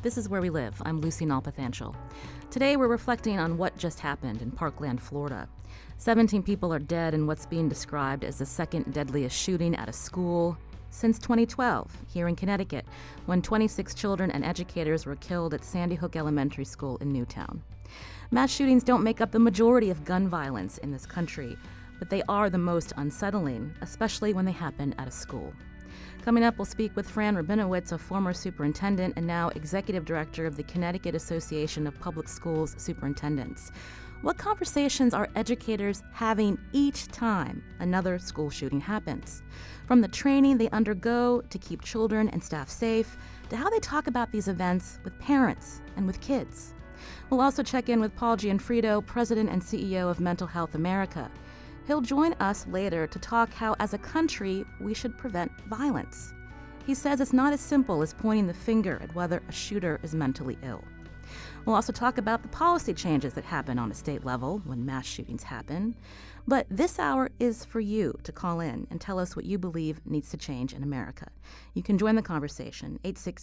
This is Where We Live. I'm Lucy Nalpathanchel. Today we're reflecting on what just happened in Parkland, Florida. 17 people are dead in what's being described as the second deadliest shooting at a school since 2012 here in Connecticut, when 26 children and educators were killed at Sandy Hook Elementary School in Newtown. Mass shootings don't make up the majority of gun violence in this country, but they are the most unsettling, especially when they happen at a school. Coming up, we'll speak with Fran Rabinowitz, a former superintendent and now executive director of the Connecticut Association of Public Schools Superintendents. What conversations are educators having each time another school shooting happens? From the training they undergo to keep children and staff safe, to how they talk about these events with parents and with kids. We'll also check in with Paul Gianfrido, president and CEO of Mental Health America. He'll join us later to talk how, as a country, we should prevent violence. He says it's not as simple as pointing the finger at whether a shooter is mentally ill. We'll also talk about the policy changes that happen on a state level when mass shootings happen. But this hour is for you to call in and tell us what you believe needs to change in America. You can join the conversation,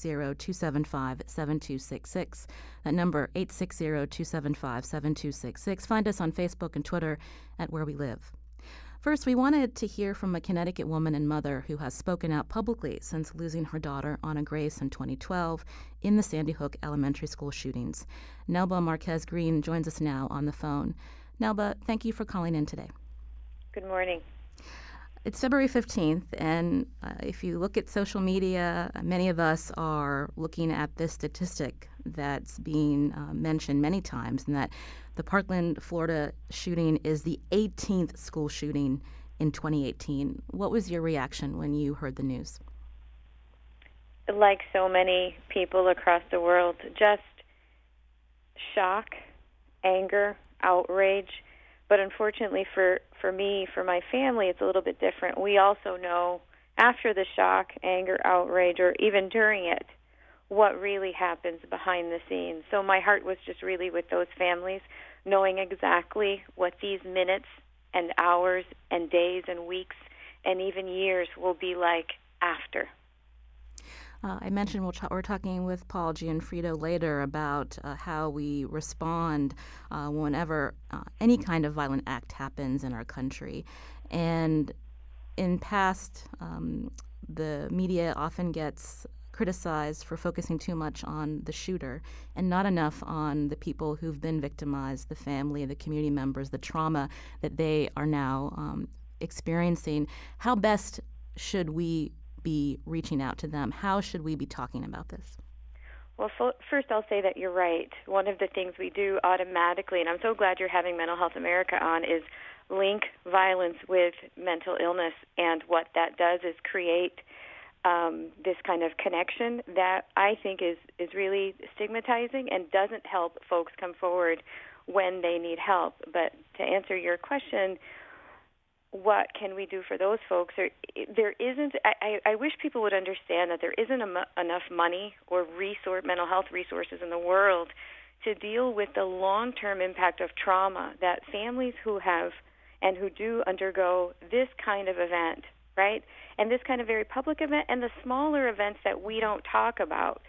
860-275-7266. That number, 860-275-7266. Find us on Facebook and Twitter at Where We Live. First, we wanted to hear from a Connecticut woman and mother who has spoken out publicly since losing her daughter, Anna Grace, in 2012 in the Sandy Hook Elementary School shootings. Nelba Marquez Green joins us now on the phone. Nelba, thank you for calling in today. Good morning. It's February 15th, and if you look at social media, many of us are looking at this statistic that's being mentioned many times, and that the Parkland, Florida shooting is the 18th school shooting in 2018. What was your reaction when you heard the news? Like so many people across the world, just shock, anger, outrage. But unfortunately for me, for my family, it's a little bit different. We also know after the shock, anger, outrage, or even during it, what really happens behind the scenes. So my heart was just really with those families, knowing exactly what these minutes and hours and days and weeks and even years will be like after. I mentioned we're talking with Paul Gianfrido later about how we respond whenever any kind of violent act happens in our country. And in past, the media often gets criticized for focusing too much on the shooter and not enough on the people who've been victimized, the family, the community members, the trauma that they are now experiencing. How best should we be reaching out to them? How should we be talking about this? Well, first I'll say that you're right. One of the things we do automatically, and I'm so glad you're having Mental Health America on, is link violence with mental illness. And what that does is create this kind of connection that I think is really stigmatizing and doesn't help folks come forward when they need help. But to answer your question, what can we do for those folks? There isn't. I wish people would understand that there isn't enough money or mental health resources in the world to deal with the long-term impact of trauma that families who have and who do undergo this kind of event, right? And this kind of very public event and the smaller events that we don't talk about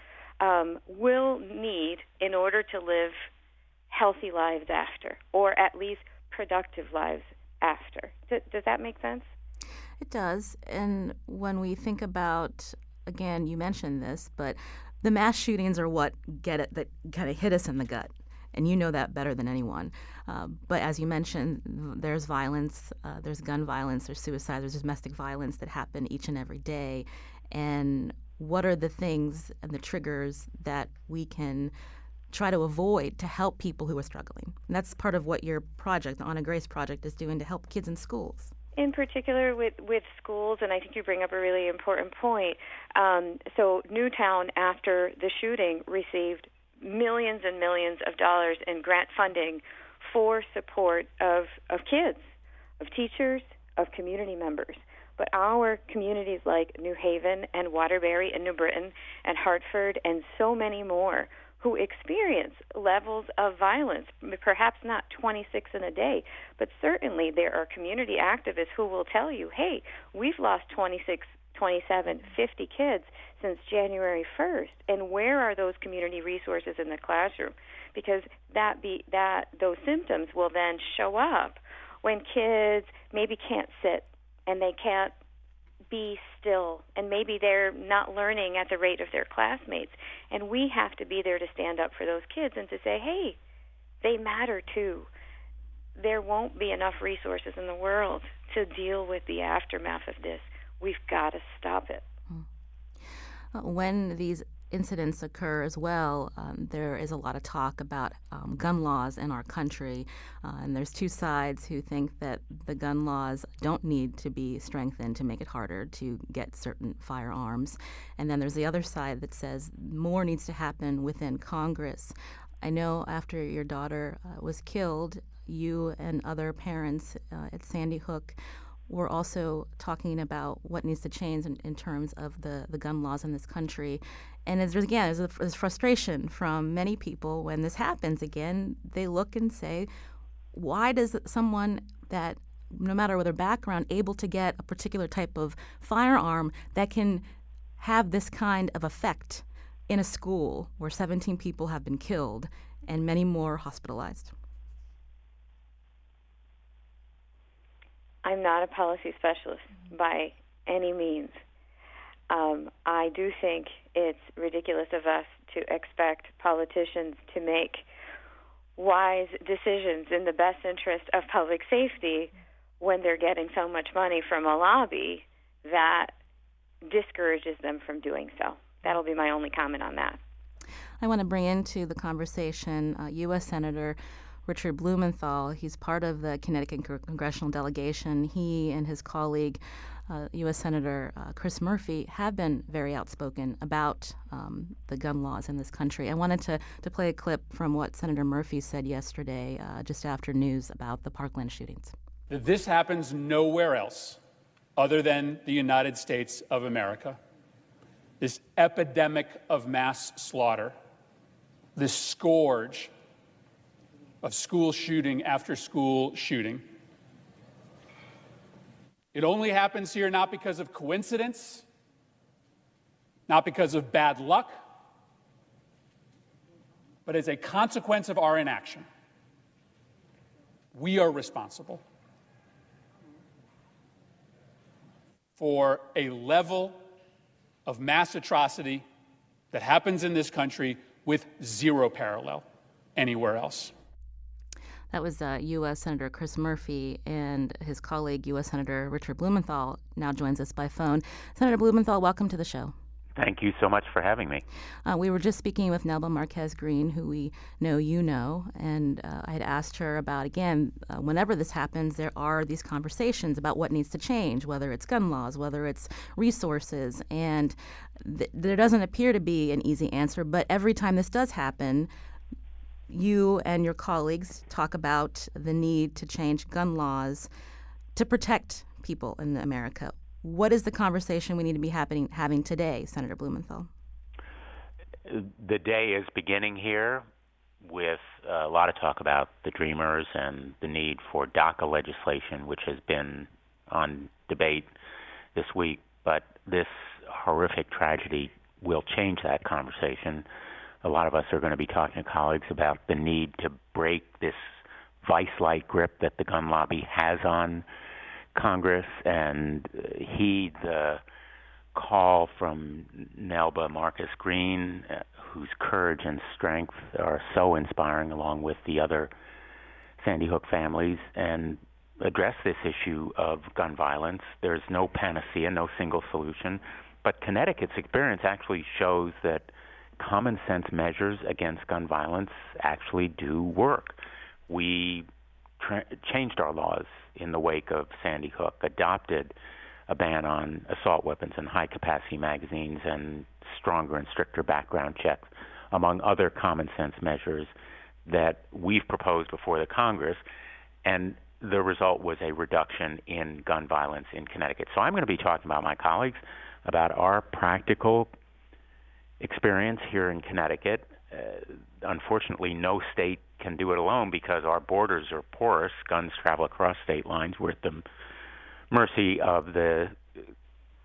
will need in order to live healthy lives after, or at least productive lives after. Does that make sense? It does. And when we think about, again, you mentioned this, but the mass shootings are what that kind of hit us in the gut. And you know that better than anyone. But as you mentioned, there's violence, there's gun violence, there's suicide, there's domestic violence that happen each and every day. And what are the things and the triggers that we can try to avoid to help people who are struggling? And that's part of what your project, the Anna Grace Project, is doing to help kids in schools. In particular with schools, and I think you bring up a really important point. So Newtown, after the shooting, received millions and millions of dollars in grant funding for support of kids, of teachers, of community members. But our communities like New Haven and Waterbury and New Britain and Hartford and so many more who experience levels of violence, perhaps not 26 in a day, but certainly there are community activists who will tell you, hey, we've lost 26 27, 50 kids since January 1st. And where are those community resources in the classroom? Because those symptoms will then show up when kids maybe can't sit and they can't be still, and maybe they're not learning at the rate of their classmates. And we have to be there to stand up for those kids and to say, hey, they matter too. There won't be enough resources in the world to deal with the aftermath of this. We've got to stop it. When these incidents occur as well, there is a lot of talk about gun laws in our country, and there's two sides who think that the gun laws don't need to be strengthened to make it harder to get certain firearms, and then there's the other side that says more needs to happen within Congress. I know after your daughter was killed, you and other parents at Sandy Hook we're also talking about what needs to change in terms of the gun laws in this country. And there's frustration from many people when this happens again. They look and say, why does someone that, no matter their background, able to get a particular type of firearm that can have this kind of effect in a school where 17 people have been killed and many more hospitalized? I'm not a policy specialist by any means. I do think it's ridiculous of us to expect politicians to make wise decisions in the best interest of public safety when they're getting so much money from a lobby that discourages them from doing so. That'll be my only comment on that. I want to bring into the conversation U.S. Senator Richard Blumenthal. He's part of the Connecticut congressional delegation. He and his colleague, U.S. Senator Chris Murphy, have been very outspoken about the gun laws in this country. I wanted to play a clip from what Senator Murphy said yesterday, just after news about the Parkland shootings. That this happens nowhere else other than the United States of America. This epidemic of mass slaughter, this scourge of school shooting after school shooting. It only happens here not because of coincidence, not because of bad luck, but as a consequence of our inaction. We are responsible for a level of mass atrocity that happens in this country with zero parallel anywhere else. That was U.S. Senator Chris Murphy, and his colleague, U.S. Senator Richard Blumenthal, now joins us by phone. Senator Blumenthal, welcome to the show. Thank you so much for having me. We were just speaking with Nelba Marquez Green, who we know you know, and I had asked her about, again, whenever this happens, there are these conversations about what needs to change, whether it's gun laws, whether it's resources, and there doesn't appear to be an easy answer, but every time this does happen, you and your colleagues talk about the need to change gun laws to protect people in America. What is the conversation we need to be having today, Senator Blumenthal? The day is beginning here with a lot of talk about the Dreamers and the need for DACA legislation, which has been on debate this week. But this horrific tragedy will change that conversation. A lot of us are going to be talking to colleagues about the need to break this vice-like grip that the gun lobby has on Congress and heed the call from Nelba Marquez Green, whose courage and strength are so inspiring, along with the other Sandy Hook families, and address this issue of gun violence. There's no panacea, no single solution, but Connecticut's experience actually shows that common sense measures against gun violence actually do work. We changed our laws in the wake of Sandy Hook, adopted a ban on assault weapons and high-capacity magazines and stronger and stricter background checks, among other common sense measures that we've proposed before the Congress, and the result was a reduction in gun violence in Connecticut. So I'm going to be talking about my colleagues, about our practical experience here in Connecticut. Unfortunately, no state can do it alone because our borders are porous. Guns travel across state lines. We're at the mercy of the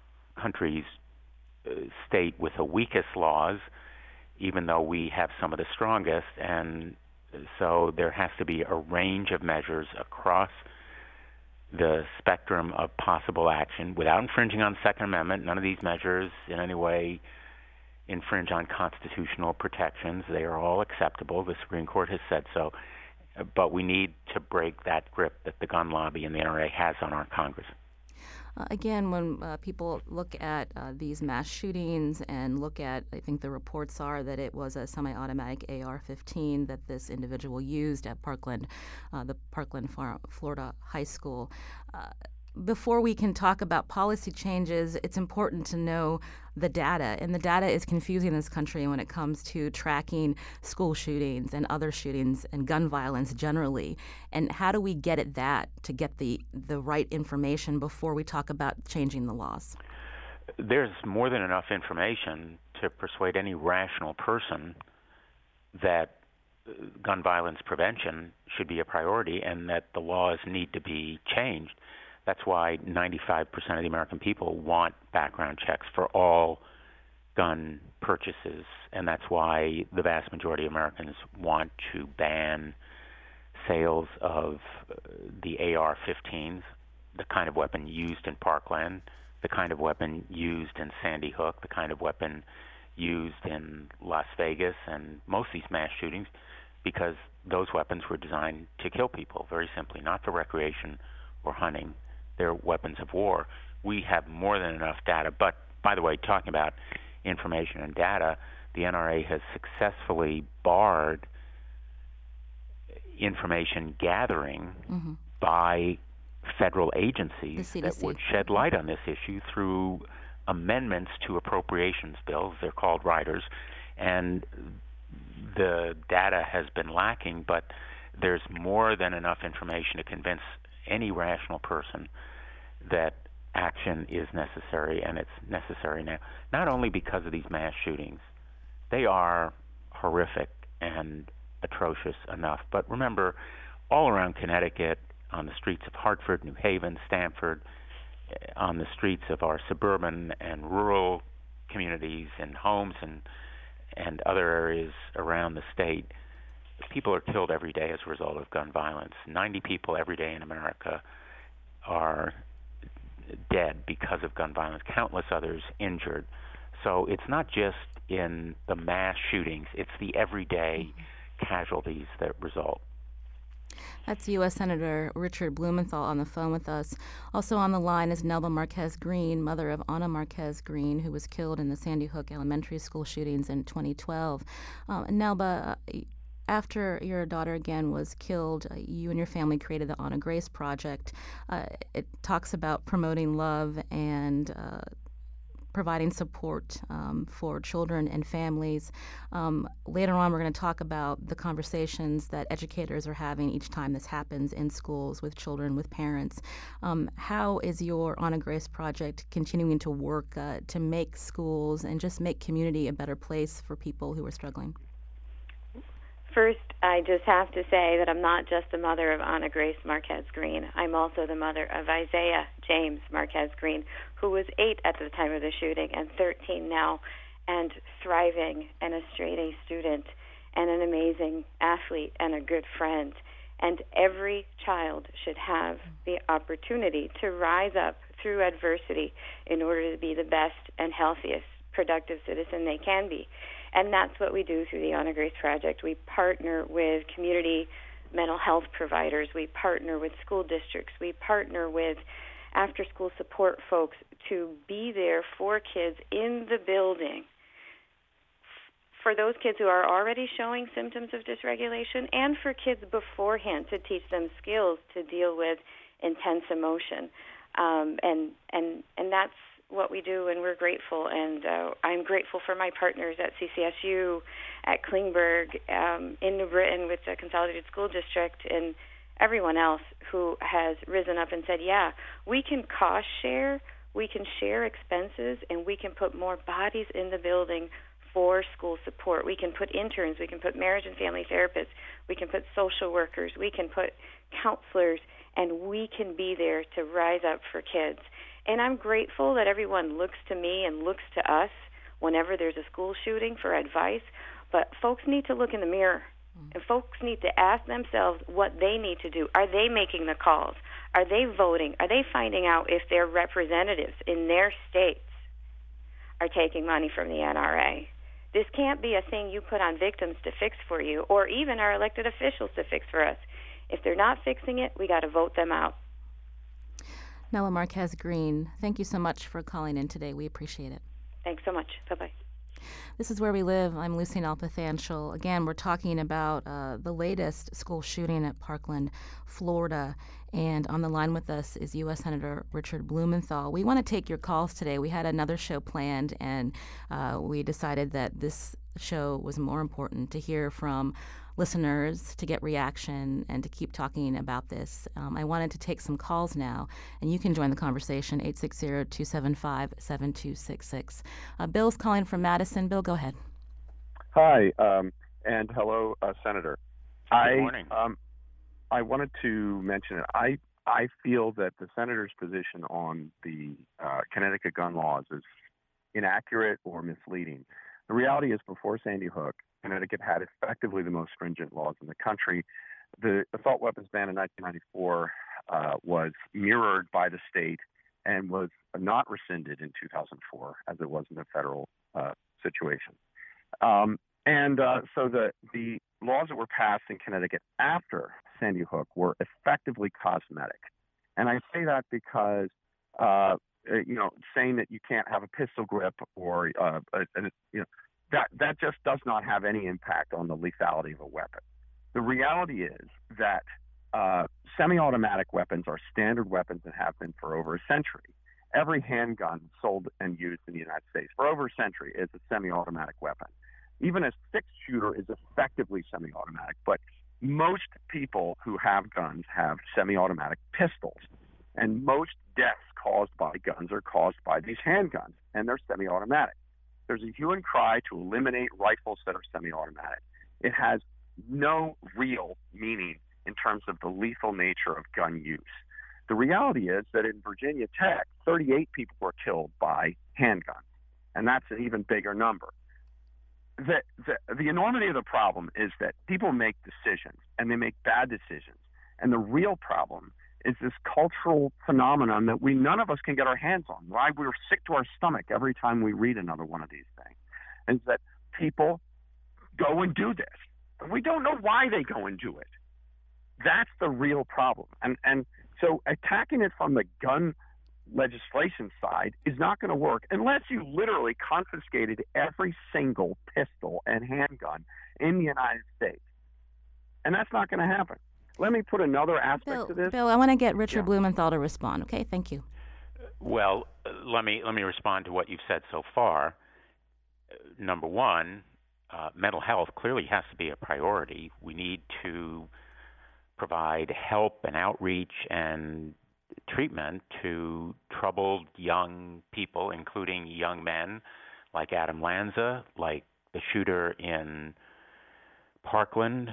country's state with the weakest laws, even though we have some of the strongest. And so there has to be a range of measures across the spectrum of possible action without infringing on the Second Amendment. None of these measures in any way infringe on constitutional protections. They are all acceptable. The Supreme Court has said so. But we need to break that grip that the gun lobby and the NRA has on our Congress. Again, when people look at these mass shootings and look at, I think the reports are that it was a semi-automatic AR-15 that this individual used at Parkland, the Parkland, Florida high school. Before we can talk about policy changes, it's important to know the data. And the data is confusing in this country when it comes to tracking school shootings and other shootings and gun violence generally. And how do we get at that to get the right information before we talk about changing the laws? There's more than enough information to persuade any rational person that gun violence prevention should be a priority and that the laws need to be changed. That's why 95% of the American people want background checks for all gun purchases, and that's why the vast majority of Americans want to ban sales of the AR-15s, the kind of weapon used in Parkland, the kind of weapon used in Sandy Hook, the kind of weapon used in Las Vegas and most of these mass shootings, because those weapons were designed to kill people, very simply, not for recreation or hunting. They're weapons of war. We have more than enough data. But, by the way, talking about information and data, the NRA has successfully barred information gathering by federal agencies that would shed light on this issue through amendments to appropriations bills. They're called riders. And the data has been lacking, but there's more than enough information to convince any rational person that action is necessary, and it's necessary now. Not only because of these mass shootings. They are horrific and atrocious enough. But remember, all around Connecticut, on the streets of Hartford, New Haven, Stamford, on the streets of our suburban and rural communities and homes and other areas around the state, people are killed every day as a result of gun violence. 90 people every day in America are dead because of gun violence, countless others injured. So it's not just in the mass shootings, it's the everyday casualties that result. That's U.S. Senator Richard Blumenthal on the phone with us. Also on the line is Nelba Marquez Green, mother of Ana Marquez Green, who was killed in the Sandy Hook elementary school shootings in 2012. Nelba, after your daughter again was killed, you and your family created the Ana Grace Project. It talks about promoting love and providing support for children and families. Later on, we're going to talk about the conversations that educators are having each time this happens in schools with children, with parents. How is your Ana Grace Project continuing to work to make schools and just make community a better place for people who are struggling? First, I just have to say that I'm not just the mother of Ana Grace Marquez Green. I'm also the mother of Isaiah James Marquez Green, who was 8 at the time of the shooting and 13 now, and thriving and a straight-A student and an amazing athlete and a good friend. And every child should have the opportunity to rise up through adversity in order to be the best and healthiest, productive citizen they can be. And that's what we do through the Ana Grace Project. We partner with community mental health providers. We partner with school districts. We partner with after-school support folks to be there for kids in the building, for those kids who are already showing symptoms of dysregulation, and for kids beforehand to teach them skills to deal with intense emotion. And that's what we do, and we're grateful. And I'm grateful for my partners at CCSU, at Klingberg, in New Britain with the Consolidated School District, and everyone else who has risen up and said, yeah, we can cost share, we can share expenses, and we can put more bodies in the building for school support. We can put interns, we can put marriage and family therapists, we can put social workers, we can put counselors, and we can be there to rise up for kids. And I'm grateful that everyone looks to me and looks to us whenever there's a school shooting for advice. But folks need to look in the mirror, and folks need to ask themselves what they need to do. Are they making the calls? Are they voting? Are they finding out if their representatives in their states are taking money from the NRA? This can't be a thing you put on victims to fix for you, or even our elected officials to fix for us. If they're not fixing it, we got to vote them out. Nella Marquez Green, thank you so much for calling in today. We appreciate it. Thanks so much. Bye-bye. This is Where We Live. I'm Lucy Nalpathanchel. Again, we're talking about the latest school shooting at Parkland, Florida. And on the line with us is U.S. Senator Richard Blumenthal. We want to take your calls today. We had another show planned, and we decided that this show was more important to hear from listeners, to get reaction, and to keep talking about this. I wanted to take some calls now, and you can join the conversation, 860-275-7266. Bill's calling from Madison. Bill, go ahead. Hi, and hello, Senator. Good morning. I wanted to mention it. I feel that the senator's position on the Connecticut gun laws is inaccurate or misleading. The reality is, before Sandy Hook, Connecticut had effectively the most stringent laws in the country. The assault weapons ban in 1994 was mirrored by the state and was not rescinded in 2004, as it was in the federal situation. So the laws that were passed in Connecticut after Sandy Hook were effectively cosmetic. And I say that because, saying that you can't have a pistol grip or, that just does not have any impact on the lethality of a weapon. The reality is that semi-automatic weapons are standard weapons and have been for over a century. Every handgun sold and used in the United States for over a century is a semi-automatic weapon. Even a six-shooter is effectively semi-automatic, but most people who have guns have semi-automatic pistols, and most deaths caused by guns are caused by these handguns, and they're semi-automatic. There's a hue and cry to eliminate rifles that are semi-automatic. It has no real meaning in terms of the lethal nature of gun use. The reality is that in Virginia Tech, 38 people were killed by handguns, and that's an even bigger number. The enormity of the problem is that people make decisions, and they make bad decisions. And the real problem is this cultural phenomenon that none of us can get our hands on. Why we're sick to our stomach every time we read another one of these things. And that people go and do this. And we don't know why they go and do it. That's the real problem. And so attacking it from the gun legislation side is not going to work unless you literally confiscated every single pistol and handgun in the United States. And that's not going to happen. Let me put another aspect to this. Bill, I want to get Richard Blumenthal to respond. Okay, thank you. Well, let me respond to what you've said so far. Number one, mental health clearly has to be a priority. We need to provide help and outreach and treatment to troubled young people, including young men like Adam Lanza, like the shooter in Parkland.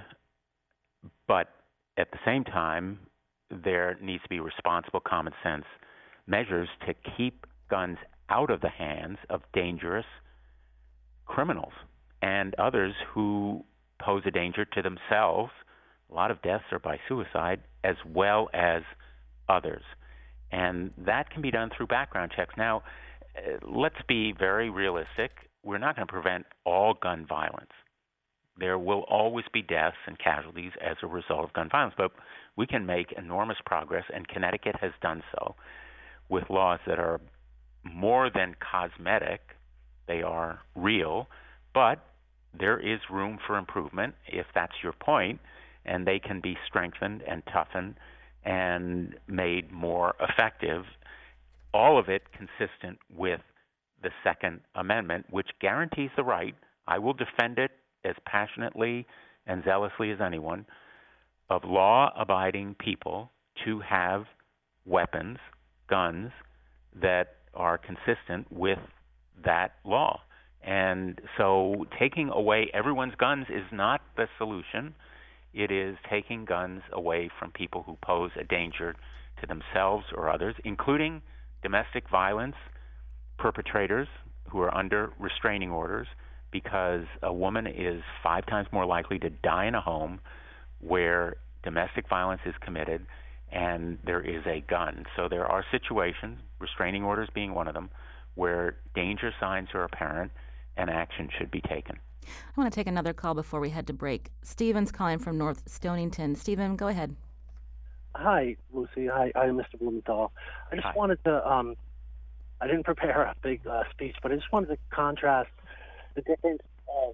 But at the same time, there needs to be responsible common sense measures to keep guns out of the hands of dangerous criminals and others who pose a danger to themselves. A lot of deaths are by suicide, as well as others. And that can be done through background checks. Now, let's be very realistic. We're not going to prevent all gun violence. There will always be deaths and casualties as a result of gun violence, but we can make enormous progress, and Connecticut has done so with laws that are more than cosmetic. They are real, but there is room for improvement, if that's your point, and they can be strengthened and toughened and made more effective, all of it consistent with the Second Amendment, which guarantees the right, I will defend it as passionately and zealously as anyone, of law-abiding people to have weapons, guns, that are consistent with that law. And so taking away everyone's guns is not the solution. It is taking guns away from people who pose a danger to themselves or others, including domestic violence perpetrators who are under restraining orders, because a woman is 5 times more likely to die in a home where domestic violence is committed and there is a gun. So there are situations, restraining orders being one of them, where danger signs are apparent and action should be taken. I want to take another call before we head to break. Stephen's calling from North Stonington. Stephen, go ahead. Hi, Lucy. Hi, I'm Mr. Blumenthal. I just wanted to, I didn't prepare a big speech, but I just wanted to contrast the difference of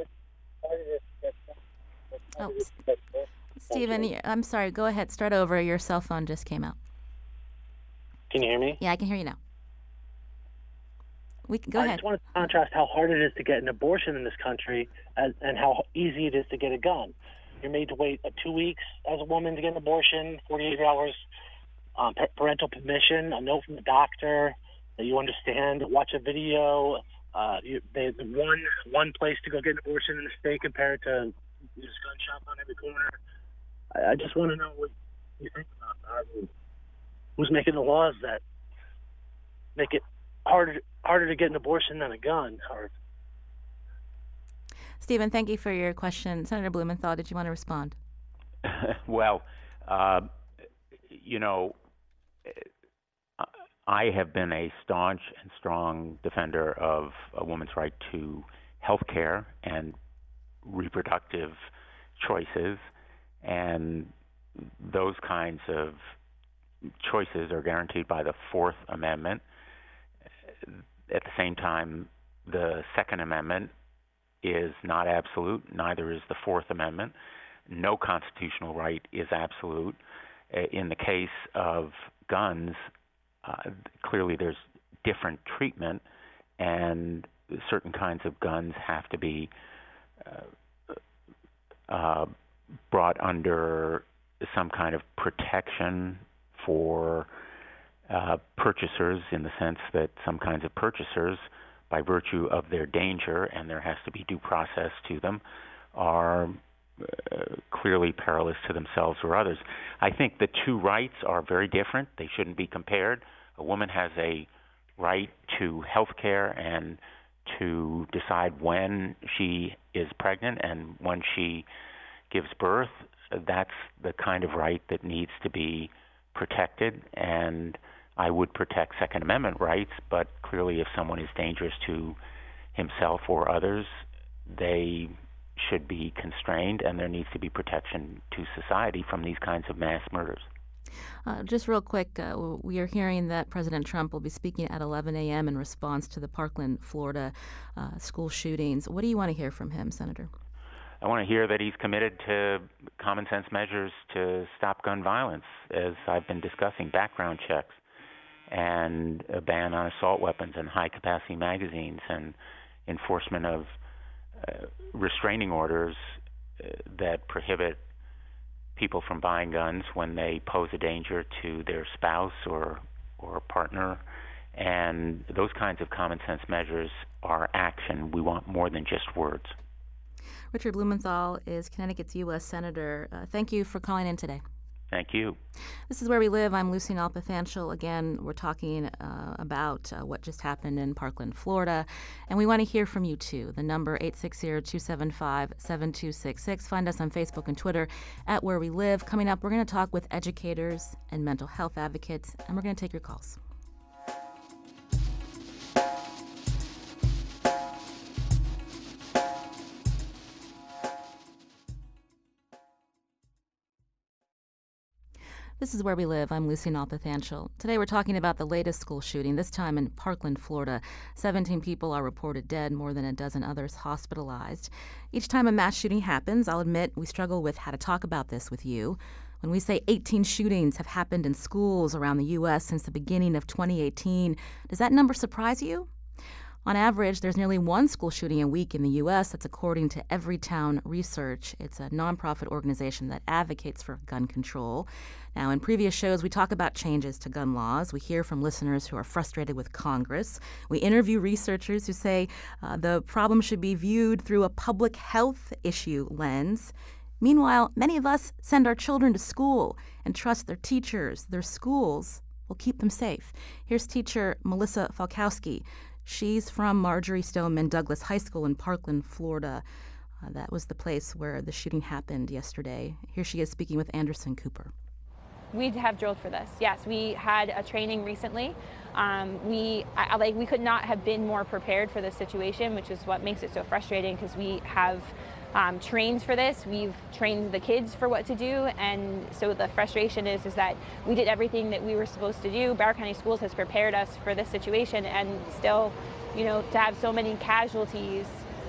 Stephen, I'm sorry. Go ahead. Start over. Your cell phone just came out. Can you hear me? Yeah, I can hear you now. Go ahead. I just wanted to contrast how hard it is to get an abortion in this country and how easy it is to get a gun. You're made to wait 2 weeks as a woman to get an abortion, 48 hours, parental permission, a note from the doctor that you understand, watch a video. There's one place to go get an abortion in the state compared to just gun shop on every corner. I just want to know what you think about that. Who's making the laws that make it harder to get an abortion than a gun? Stephen, thank you for your question. Senator Blumenthal, did you want to respond? Well, I have been a staunch and strong defender of a woman's right to health care and reproductive choices, and those kinds of choices are guaranteed by the Fourth Amendment. At the same time, the Second Amendment is not absolute, neither is the Fourth Amendment. No constitutional right is absolute. In the case of guns, clearly there's different treatment, and certain kinds of guns have to be brought under some kind of protection for purchasers, in the sense that some kinds of purchasers, by virtue of their danger, and there has to be due process to them, are clearly perilous to themselves or others. I think the two rights are very different. They shouldn't be compared. A woman has a right to health care and to decide when she is pregnant and when she gives birth. That's the kind of right that needs to be protected, and I would protect Second Amendment rights, but clearly if someone is dangerous to himself or others, they should be constrained, and there needs to be protection to society from these kinds of mass murders. Just real quick, we are hearing that President Trump will be speaking at 11 a.m. in response to the Parkland, Florida school shootings. What do you want to hear from him, Senator? I want to hear that he's committed to common sense measures to stop gun violence, as I've been discussing, background checks and a ban on assault weapons and high-capacity magazines and enforcement of restraining orders that prohibit people from buying guns when they pose a danger to their spouse or partner. And those kinds of common sense measures are action. We want more than just words. Richard Blumenthal is Connecticut's U.S. Senator. Thank you for calling in today. Thank you. This is Where We Live. I'm Lucy Nalpathanchel. Again, we're talking about what just happened in Parkland, Florida. And we want to hear from you, too. The number 860-275-7266. Find us on Facebook and Twitter at Where We Live. Coming up, we're going to talk with educators and mental health advocates, and we're going to take your calls. This is Where We Live. I'm Lucy Nalpathanchel. Today we're talking about the latest school shooting, this time in Parkland, Florida. 17 people are reported dead, more than a dozen others hospitalized. Each time a mass shooting happens, I'll admit we struggle with how to talk about this with you. When we say 18 shootings have happened in schools around the U.S. since the beginning of 2018, does that number surprise you? On average, there's nearly one school shooting a week in the U.S. That's according to Everytown Research. It's a nonprofit organization that advocates for gun control. Now, in previous shows, we talk about changes to gun laws. We hear from listeners who are frustrated with Congress. We interview researchers who say the problem should be viewed through a public health issue lens. Meanwhile, many of us send our children to school and trust their teachers, their schools, will keep them safe. Here's teacher Melissa Falkowski. She's from Marjorie Stoneman Douglas High School in Parkland, Florida. That was the place where the shooting happened yesterday. Here she is speaking with Anderson Cooper. We have drilled for this. Yes, we had a training recently. We could not have been more prepared for this situation, which is what makes it so frustrating, because we have trained for this. We've trained the kids for what to do, and so the frustration is that we did everything that we were supposed to do. Broward County Schools has prepared us for this situation, and still, to have so many casualties,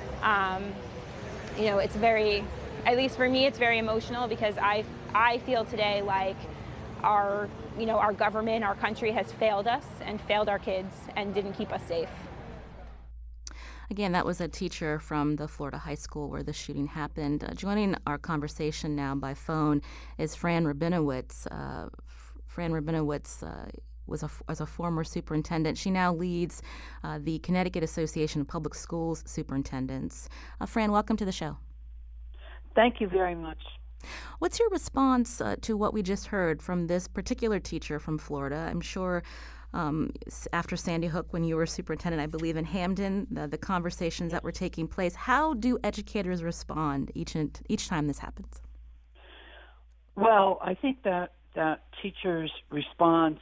it's very, at least for me, it's very emotional, because I feel today like our government, our country has failed us and failed our kids and didn't keep us safe. Again, that was a teacher from the Florida high school where the shooting happened. Joining our conversation now by phone is Fran Rabinowitz. Fran Rabinowitz was a former superintendent. She now leads the Connecticut Association of Public Schools Superintendents. Fran, welcome to the show. Thank you very much. What's your response to what we just heard from this particular teacher from Florida? I'm sure after Sandy Hook, when you were superintendent, I believe, in Hamden, the conversations that were taking place, how do educators respond each time this happens? Well, I think that teachers' response,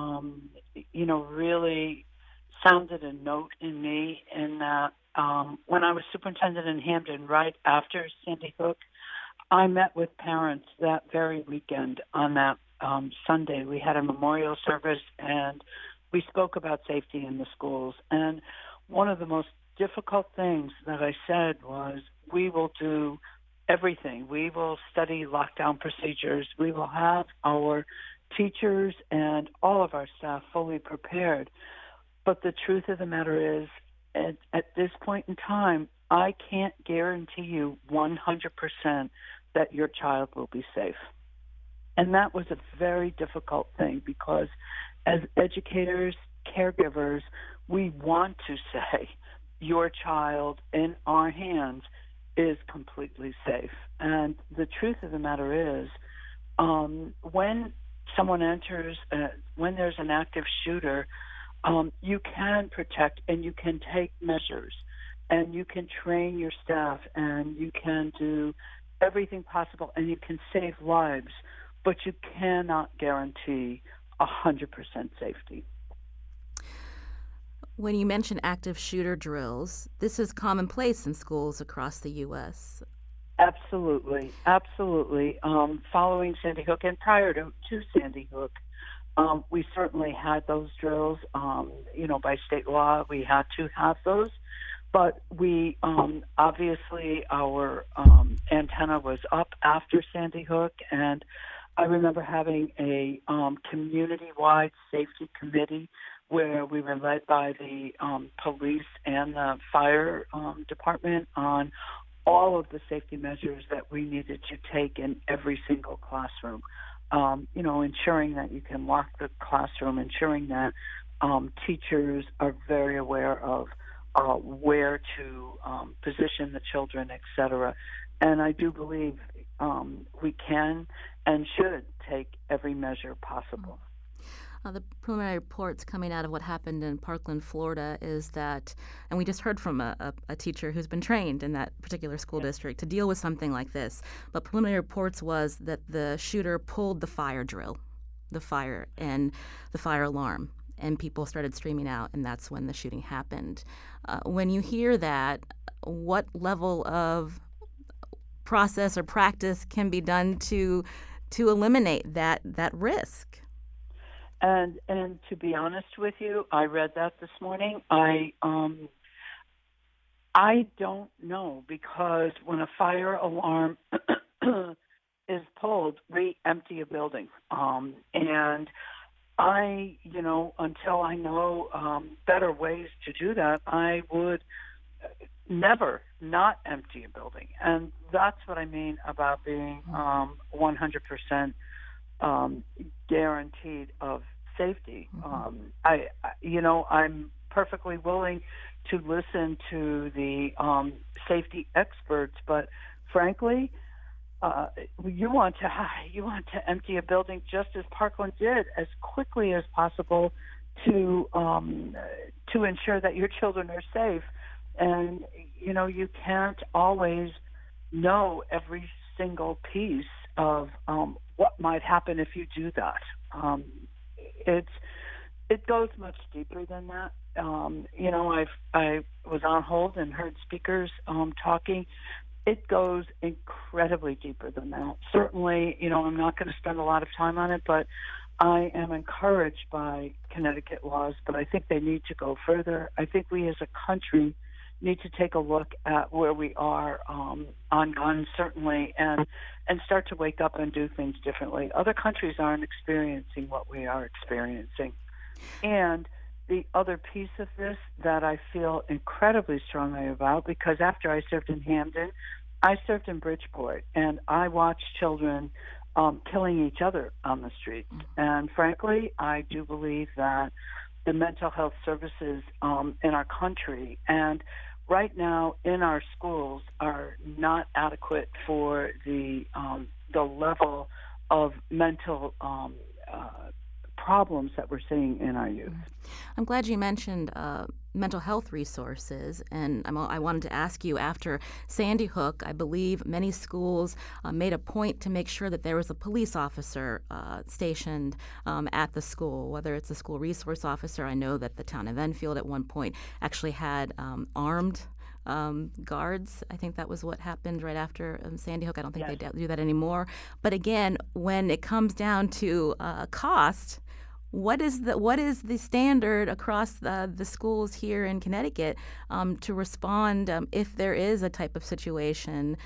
really sounded a note in me in that when I was superintendent in Hamden right after Sandy Hook, I met with parents that very weekend. On that Sunday, we had a memorial service, and we spoke about safety in the schools. And one of the most difficult things that I said was, we will do everything. We will study lockdown procedures. We will have our teachers and all of our staff fully prepared. But the truth of the matter is, at this point in time, I can't guarantee you 100% that your child will be safe. And that was a very difficult thing, because as educators, caregivers, we want to say your child in our hands is completely safe. And the truth of the matter is, when someone enters, when there's an active shooter, you can protect and you can take measures, and you can train your staff, and you can do everything possible, and you can save lives, but you cannot guarantee 100% safety. When you mention active shooter drills, this is commonplace in schools across the U.S. Absolutely, absolutely. Following Sandy Hook and prior to Sandy Hook, we certainly had those drills. By state law, we had to have those. But we, obviously, our antenna was up after Sandy Hook, and I remember having a community-wide safety committee where we were led by the police and the fire department on all of the safety measures that we needed to take in every single classroom. Ensuring that you can lock the classroom, ensuring that teachers are very aware of where to position the children, et cetera. And I do believe we can and should take every measure possible. The preliminary reports coming out of what happened in Parkland, Florida, is that, and we just heard from a teacher who's been trained in that particular school district to deal with something like this, but preliminary reports was that the shooter pulled the fire drill, the fire alarm, and people started streaming out, and that's when the shooting happened. When you hear that, what level of process or practice can be done to eliminate that risk? And to be honest with you, I read that this morning. I don't know, because when a fire alarm is pulled, we empty a building. And I, until I know better ways to do that, I would never not empty a building. And that's what I mean about being 100% guaranteed of safety. I'm perfectly willing to listen to the safety experts, but frankly, you want to empty a building just as Parkland did, as quickly as possible to ensure that your children are safe. And you can't always know every single piece of what might happen if you do that. It goes much deeper than that. I was on hold and heard speakers talking. It goes incredibly deeper than that. Certainly, I'm not going to spend a lot of time on it, but I am encouraged by Connecticut laws, but I think they need to go further. I think we as a country need to take a look at where we are on guns, certainly, and start to wake up and do things differently. Other countries aren't experiencing what we are experiencing. And the other piece of this that I feel incredibly strongly about, because after I served in Hamden, I served in Bridgeport, and I watched children killing each other on the street. And frankly, I do believe that the mental health services in our country and right now in our schools are not adequate for the level of mental problems that we're seeing in our youth. I'm glad you mentioned mental health resources, and I wanted to ask you, after Sandy Hook, I believe many schools made a point to make sure that there was a police officer stationed at the school, whether it's a school resource officer. I know that the town of Enfield at one point actually had armed guards. I think that was what happened right after Sandy Hook. I don't think they do that anymore. But again, when it comes down to cost, what is the standard across the schools here in Connecticut to respond if there is a type of situation?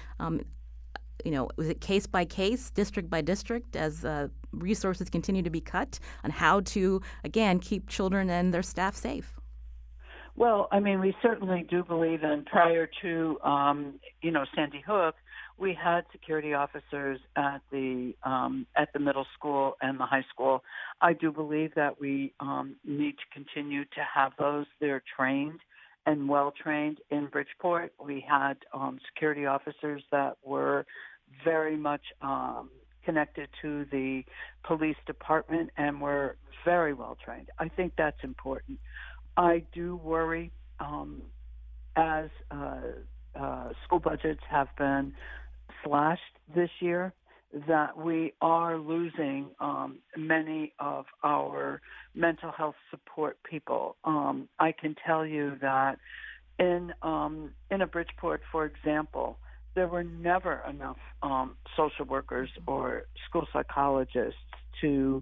Was it case by case, district by district, as resources continue to be cut, on how to, again, keep children and their staff safe? Well, we certainly do believe, and prior to, Sandy Hook, we had security officers at the middle school and the high school. I do believe that we need to continue to have those. They're trained and well-trained in Bridgeport. We had security officers that were very much connected to the police department and were very well-trained. I think that's important. I do worry as school budgets have been slashed this year that we are losing many of our mental health support people. I can tell you that in a Bridgeport, for example, there were never enough social workers or school psychologists to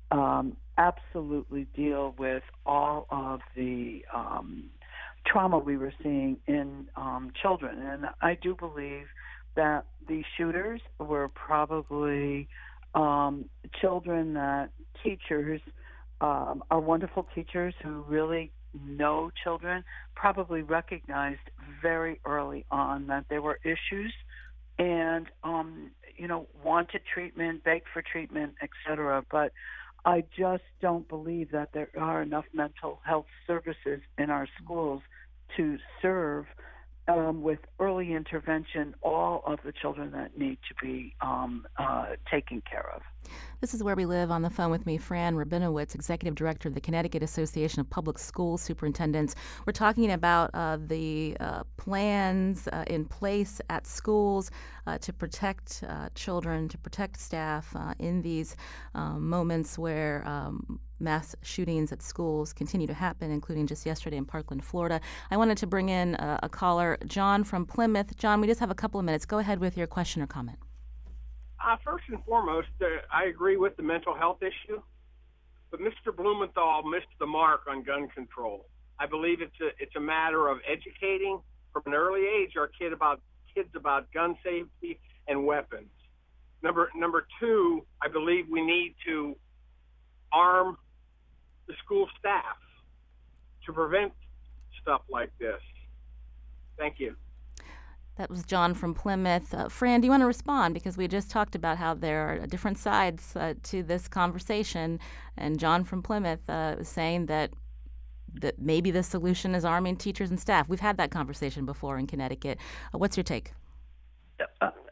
absolutely deal with all of the trauma we were seeing in children. And I do believe that the shooters were probably children that teachers, our wonderful teachers who really know children, probably recognized very early on that there were issues and, wanted treatment, begged for treatment, etc. But I just don't believe that there are enough mental health services in our schools to serve with early intervention all of the children that need to be taken care of. This is Where We Live. On the phone with me, Fran Rabinowitz, Executive Director of the Connecticut Association of Public School Superintendents. We're talking about the plans in place at schools to protect children, to protect staff in these moments where mass shootings at schools continue to happen, including just yesterday in Parkland, Florida. I wanted to bring in a caller, John from Plymouth. John, we just have a couple of minutes. Go ahead with your question or comment. First and foremost, I agree with the mental health issue, but Mr. Blumenthal missed the mark on gun control. I believe it's a matter of educating from an early age our kids about gun safety and weapons. Number two, I believe we need to arm the school staff to prevent stuff like this. Thank you. That was John from Plymouth. Fran, do you want to respond? Because we just talked about how there are different sides to this conversation, and John from Plymouth was saying that maybe the solution is arming teachers and staff. We've had that conversation before in Connecticut. What's your take?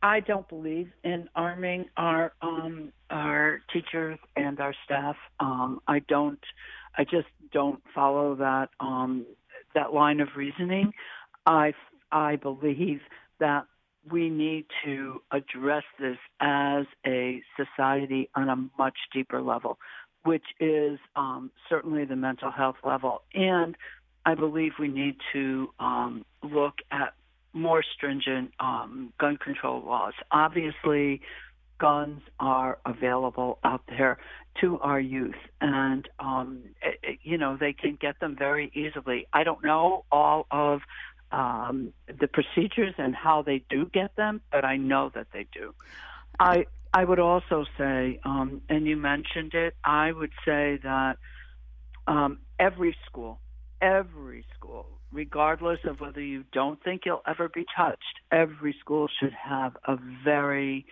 I don't believe in arming our teachers and our staff. I just don't follow that line of reasoning. I believe that we need to address this as a society on a much deeper level, which is certainly the mental health level. And I believe we need to look at more stringent gun control laws. Obviously, guns are available out there to our youth, and they can get them very easily. I don't know all of the procedures and how they do get them, but I know that they do. I would also say, and you mentioned it, I would say that every school, regardless of whether you don't think you'll ever be touched, every school should have a very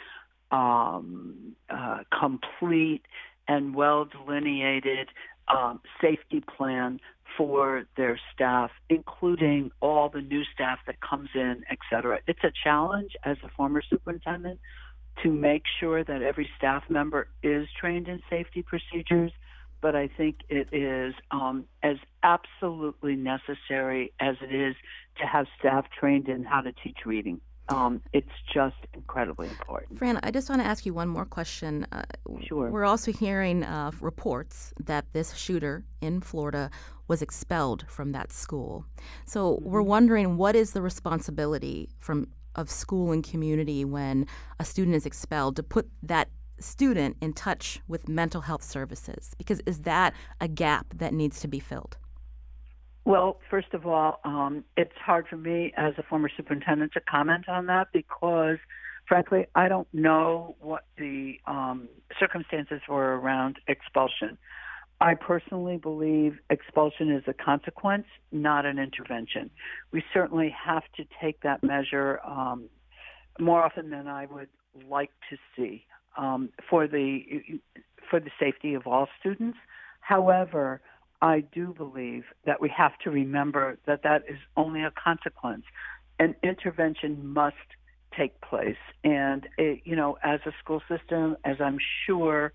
complete and well-delineated safety plan for their staff, including all the new staff that comes in, et cetera. It's a challenge as a former superintendent to make sure that every staff member is trained in safety procedures, but I think it is as absolutely necessary as it is to have staff trained in how to teach reading. It's just incredibly important. Fran, I just want to ask you one more question. Sure. We're also hearing reports that this shooter in Florida was expelled from that school. So we're wondering, what is the responsibility of school and community when a student is expelled to put that student in touch with mental health services? Because is that a gap that needs to be filled? Well, first of all, it's hard for me as a former superintendent to comment on that because, frankly, I don't know what the circumstances were around expulsion. I personally believe expulsion is a consequence, not an intervention. We certainly have to take that measure more often than I would like to see for the safety of all students. However, I do believe that we have to remember that is only a consequence. An intervention must take place. And, as a school system, as I'm sure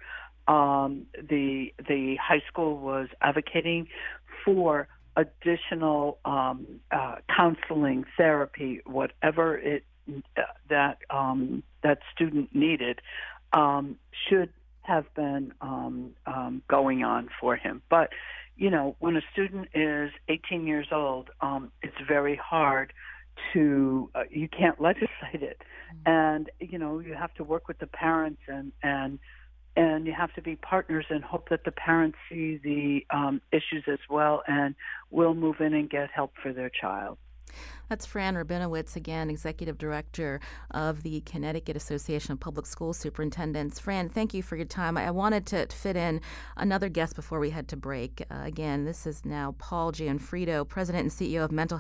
the high school was advocating for additional counseling, therapy, whatever that student needed, should have been going on for him. But when a student is 18 years old, it's very hard to, you can't legislate it. And, you have to work with the parents and you have to be partners and hope that the parents see the issues as well and will move in and get help for their child. That's Fran Rabinowitz, again, Executive Director of the Connecticut Association of Public School Superintendents. Fran, thank you for your time. I wanted to fit in another guest before we head to break. Again, this is now Paul Gianfrido, President and CEO of Mental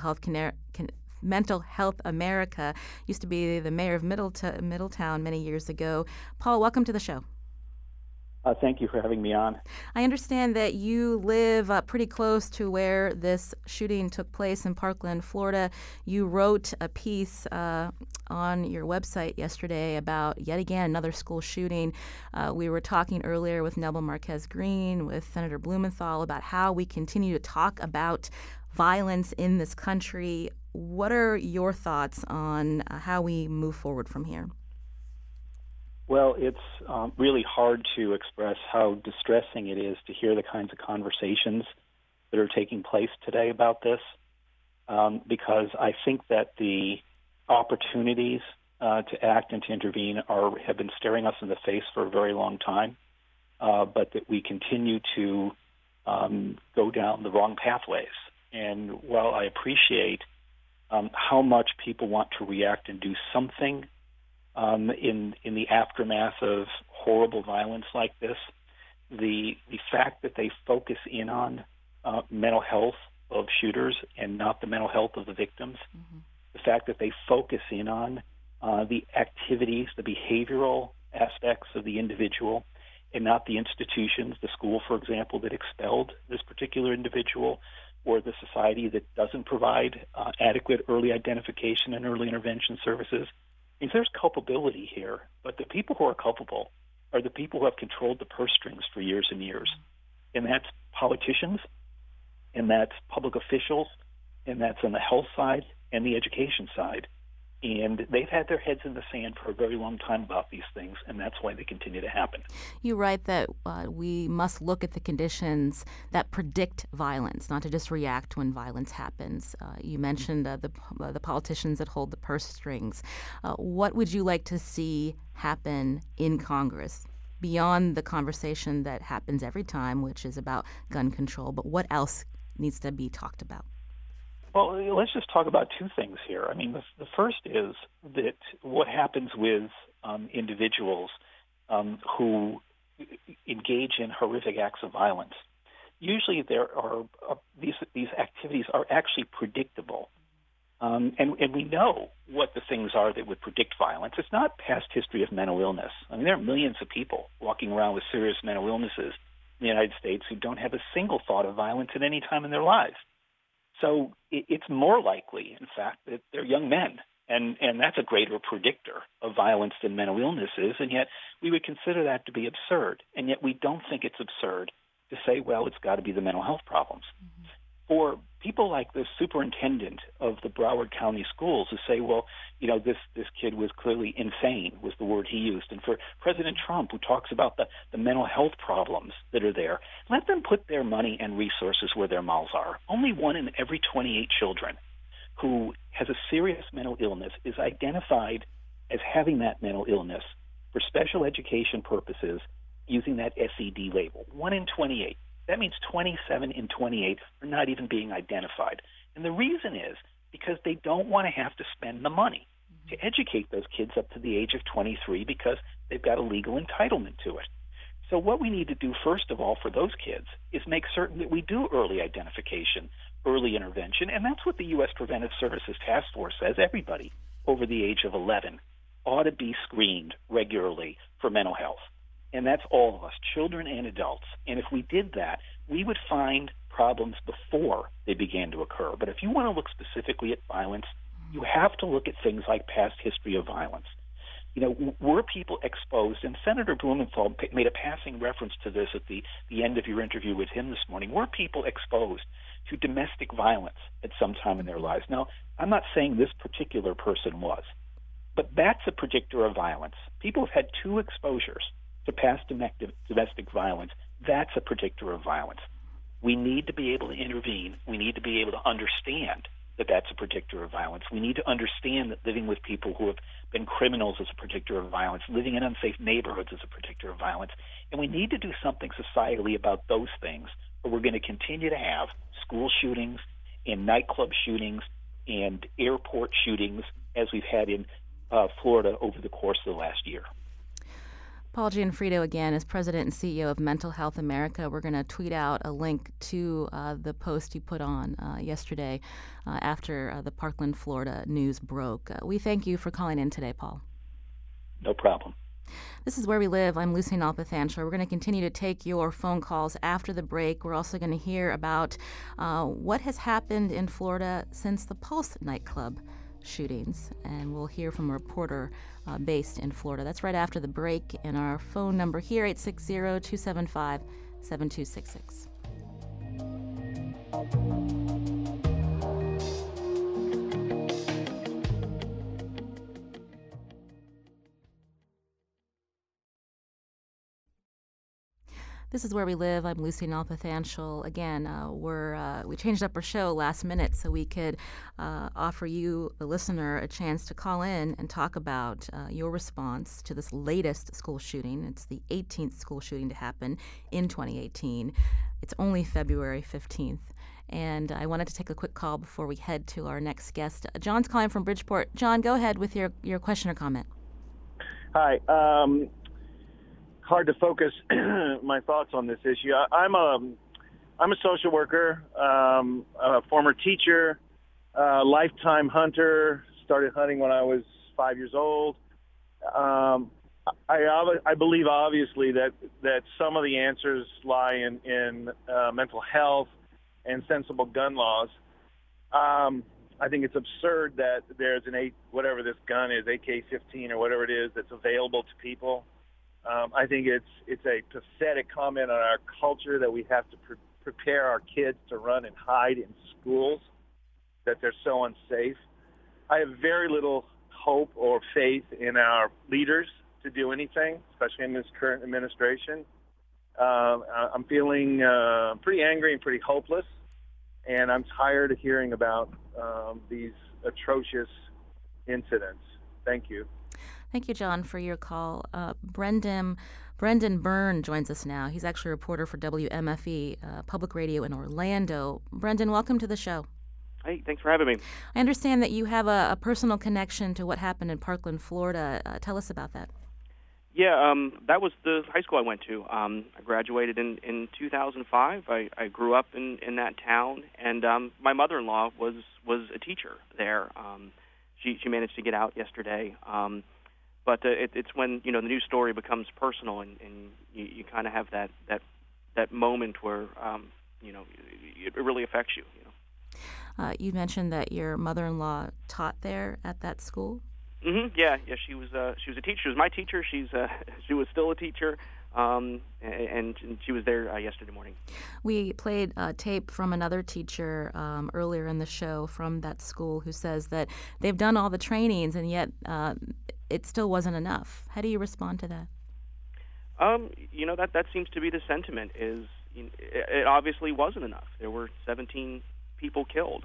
Health America. Used to be the mayor of Middletown many years ago. Paul, welcome to the show. Thank you for having me on. I understand that you live pretty close to where this shooting took place in Parkland, Florida. You wrote a piece on your website yesterday about, yet again, another school shooting. We were talking earlier with Nelba Marquez Green, with Senator Blumenthal, about how we continue to talk about violence in this country. What are your thoughts on how we move forward from here? Well, it's really hard to express how distressing it is to hear the kinds of conversations that are taking place today about this, because I think that the opportunities to act and to intervene have been staring us in the face for a very long time, but that we continue to go down the wrong pathways. And while I appreciate how much people want to react and do something in the aftermath of horrible violence like this, the fact that they focus in on mental health of shooters and not the mental health of the victims, the fact that they focus in on the activities, the behavioral aspects of the individual and not the institutions, the school, for example, that expelled this particular individual, or the society that doesn't provide adequate early identification and early intervention services. If there's culpability here, but the people who are culpable are the people who have controlled the purse strings for years and years. And that's politicians, and that's public officials, and that's on the health side and the education side. And they've had their heads in the sand for a very long time about these things, and that's why they continue to happen. You write that we must look at the conditions that predict violence, not to just react when violence happens. You mentioned the politicians that hold the purse strings. What would you like to see happen in Congress beyond the conversation that happens every time, which is about gun control? But what else needs to be talked about? Well, let's just talk about two things here. I mean, the first is that what happens with individuals who engage in horrific acts of violence. Usually, there are these activities are actually predictable, and we know what the things are that would predict violence. It's not past history of mental illness. I mean, there are millions of people walking around with serious mental illnesses in the United States who don't have a single thought of violence at any time in their lives. So it's more likely, in fact, that they're young men, and that's a greater predictor of violence than mental illness is, and yet we would consider that to be absurd, and yet we don't think it's absurd to say, well, it's got to be the mental health problems. Mm-hmm. For people like the superintendent of the Broward County Schools who say, well, you know, this kid was clearly insane, was the word he used. And for President Trump, who talks about the mental health problems that are there, let them put their money and resources where their mouths are. Only 1 in every 28 children who has a serious mental illness is identified as having that mental illness for special education purposes using that SED label. 1 in 28. That means 27 in 28 are not even being identified. And the reason is because they don't want to have to spend the money to educate those kids up to the age of 23 because they've got a legal entitlement to it. So what we need to do, first of all, for those kids is make certain that we do early identification, early intervention, and that's what the U.S. Preventive Services Task Force says. Everybody over the age of 11 ought to be screened regularly for mental health. And that's all of us, children and adults. And if we did that, we would find problems before they began to occur. But if you want to look specifically at violence, you have to look at things like past history of violence. You know, were people exposed, and Senator Blumenthal made a passing reference to this at the end of your interview with him this morning, were people exposed to domestic violence at some time in their lives? Now, I'm not saying this particular person was, but that's a predictor of violence. People have had 2 exposures to past domestic violence. That's a predictor of violence. We need to be able to intervene. We need to be able to understand that that's a predictor of violence. We need to understand that living with people who have been criminals is a predictor of violence. Living in unsafe neighborhoods is a predictor of violence. And we need to do something societally about those things, or we're going to continue to have school shootings and nightclub shootings and airport shootings as we've had in Florida over the course of the last year. Paul Gianfrido, again, is president and CEO of Mental Health America. We're going to tweet out a link to the post you put on yesterday after the Parkland, Florida news broke. We thank you for calling in today, Paul. No problem. This is Where We Live. I'm Lucy Nalpathanchil. We're going to continue to take your phone calls after the break. We're also going to hear about what has happened in Florida since the Pulse nightclub shootings, and we'll hear from a reporter based in Florida. That's right after the break, and our phone number here, 860-275-7266. This is Where We Live. I'm Lucy Nalpathanchil. Again, we changed up our show last minute so we could offer you, the listener, a chance to call in and talk about your response to this latest school shooting. It's the 18th school shooting to happen in 2018. It's only February 15th. And I wanted to take a quick call before we head to our next guest. John's calling from Bridgeport. John, go ahead with your question or comment. Hi. Hard to focus my thoughts on this issue. I'm a social worker, a former teacher, lifetime hunter. Started hunting when I was 5 years old. I believe obviously that some of the answers lie in mental health and sensible gun laws. I think it's absurd that there's whatever this gun is, AK-15 or whatever it is, that's available to people. I think it's a pathetic comment on our culture that we have to prepare our kids to run and hide in schools, that they're so unsafe. I have very little hope or faith in our leaders to do anything, especially in this current administration. I'm feeling pretty angry and pretty hopeless, and I'm tired of hearing about these atrocious incidents. Thank you. Thank you, John, for your call. Brendan Byrne joins us now. He's actually a reporter for WMFE, public radio in Orlando. Brendan, welcome to the show. Hey, thanks for having me. I understand that you have a personal connection to what happened in Parkland, Florida. Tell us about that. Yeah, that was the high school I went to. I graduated in 2005. I grew up in that town, and my mother-in-law was a teacher there. She managed to get out yesterday. But it's when the news story becomes personal, and you kind of have that moment where it really affects you. You mentioned that your mother-in-law taught there at that school. Mm-hmm. Yeah. She was a teacher. She was my teacher. She was still a teacher, and she was there yesterday morning. We played a tape from another teacher earlier in the show from that school who says that they've done all the trainings and yet it still wasn't enough. How do you respond to that? That seems to be the sentiment. It obviously wasn't enough. There were 17 people killed.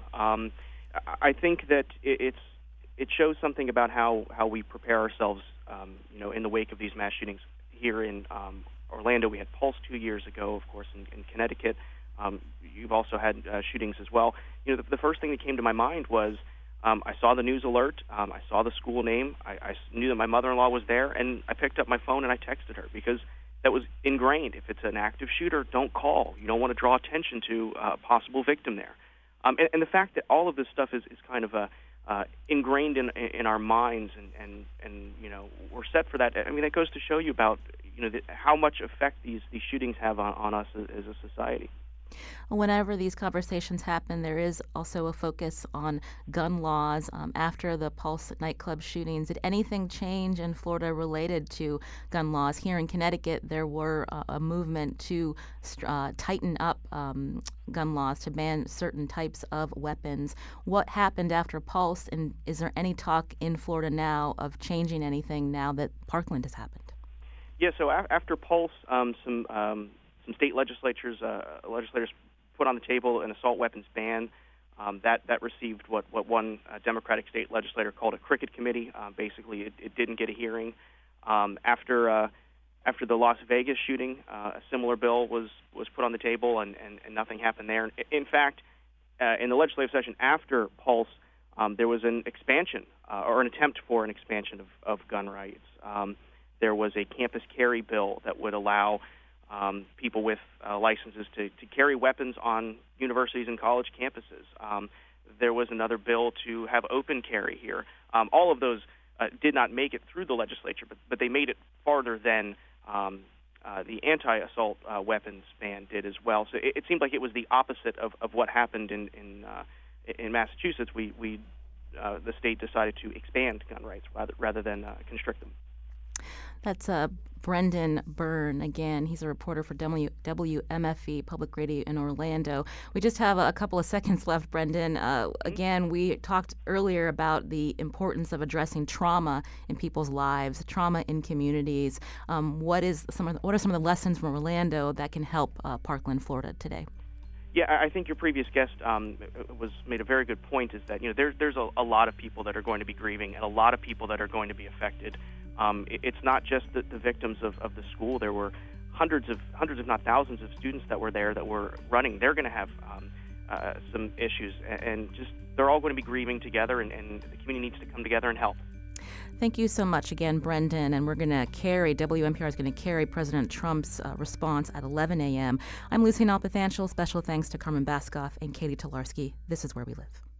I think that it shows something about how we prepare ourselves, in the wake of these mass shootings. Here in Orlando, we had Pulse 2 years ago, of course, in Connecticut. You've also had shootings as well. The first thing that came to my mind was I saw the news alert. I saw the school name. I knew that my mother-in-law was there, and I picked up my phone and I texted her because that was ingrained. If it's an active shooter, don't call. You don't want to draw attention to a possible victim there. And the fact that all of this stuff is kind of ingrained in our minds, and we're set for that. I mean, that goes to show you about how much effect these shootings have on us as a society. Whenever these conversations happen, there is also a focus on gun laws. After the Pulse nightclub shootings, did anything change in Florida related to gun laws? Here in Connecticut, there were a movement to tighten up gun laws to ban certain types of weapons. What happened after Pulse, and is there any talk in Florida now of changing anything now that Parkland has happened? Yeah, so after Pulse, some state legislators put on the table an assault weapons ban. That received what one Democratic state legislator called a cricket committee. Basically, it didn't get a hearing. After the Las Vegas shooting, a similar bill was put on the table, and nothing happened there. In fact, in the legislative session after Pulse, there was an expansion or an attempt for an expansion of gun rights. There was a campus carry bill that would allow people with licenses to carry weapons on universities and college campuses. There was another bill to have open carry here. All of those did not make it through the legislature, but they made it farther than the anti-assault weapons ban did as well. So it seemed like it was the opposite of what happened in Massachusetts. The state decided to expand gun rights rather than constrict them. That's Brendan Byrne. Again, he's a reporter for WMFE Public Radio in Orlando. We just have a couple of seconds left, Brendan. Again, we talked earlier about the importance of addressing trauma in people's lives, trauma in communities. What are some of the lessons from Orlando that can help Parkland, Florida today? Yeah, I think your previous guest made a very good point. Is that there's a lot of people that are going to be grieving, and a lot of people that are going to be affected. It's not just the victims of the school. There were hundreds, if not thousands, of students that were there that were running. They're going to have some issues, and just they're all going to be grieving together, and the community needs to come together and help. Thank you so much again, Brendan. And we're going to WNPR is going to carry President Trump's response at 11 a.m. I'm Lucy Nalpathanchel. Special thanks to Carmen Baskoff and Katie Tolarski. This is Where We Live.